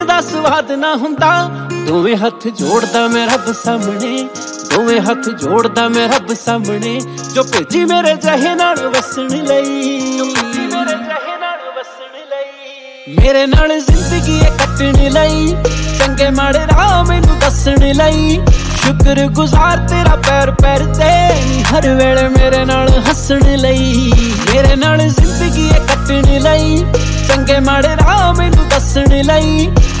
ਦਾ ਸਵਾਦ ਨਾ ਹੁੰਦਾ। ਦੋਵੇਂ ਹੱਥ ਜੋੜਦਾ ਮੈਂ ਰੱਬ ਸਾਹਮਣੇ, ਦੋਵੇਂ ਹੱਥ ਜੋੜਦਾ ਮੈਂ ਰੱਬ ਸਾਹਮਣੇ, ਜੋ ਭੇਜੀ ਮੇਰੇ ਜਹੇ ਨਾਲ ਵਸਣ ਲਈ, ਮੇਰੇ ਨਾਲ ਜ਼ਿੰਦਗੀ ਕੱਟਣ ਲਈ, ਚੰਗੇ ਮਾੜੇ ਰਾਹ ਮੈਨੂੰ ਦੱਸਣ ਲਈ। ਸ਼ੁਕਰਗੁਜ਼ਾਰ ਤੇਰਾ ਪੈਰ ਪੈਰ ਤੇ ਨੀ, ਹਰ ਵੇਲੇ ਮੇਰੇ ਨਾਲ ਹੱਸਣ ਲਈ, ਮੇਰੇ ਨਾਲ ਜ਼ਿੰਦਗੀ ਕੱਟਣ ਲਈ, ਚੰਗੇ ਮਾੜੇ ਰਾਹ ਮੈਨੂੰ ਦੱਸਣ ਲਈ।